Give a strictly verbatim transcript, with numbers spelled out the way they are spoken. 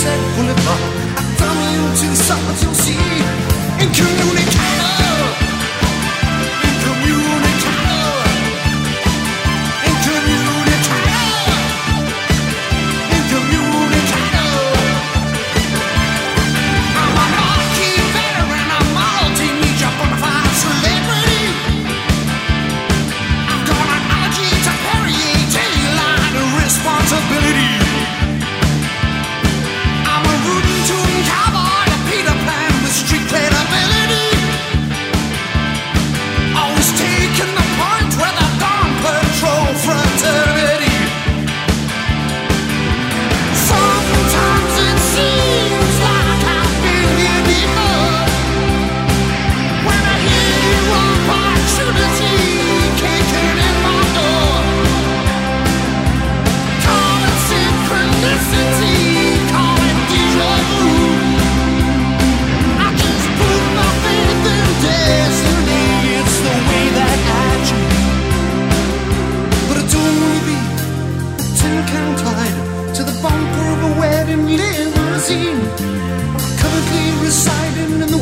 Sunset Boulevard. From you to the stars you'll see. Incommunicado, incommunicado, incommunicado, incommunicado. I'm a marquee veteran, a multimedia bona fide celebrity. I've got an allergy to Perrier, daily line of responsibility. I'm a rootin' tootin' cowboy, a Peter Pan with street credibility. Always taking the point where the Dawn Patrol fraternity. Sometimes it seems like I've been here before. When I hear opportunity kicking in my door. Call it synchronicity, call it deja vu. I just put my faith in destiny. It's the way that I choose. But I don't wanna be a tin can tied to the bumper of a wedding limousine. Currently residing in the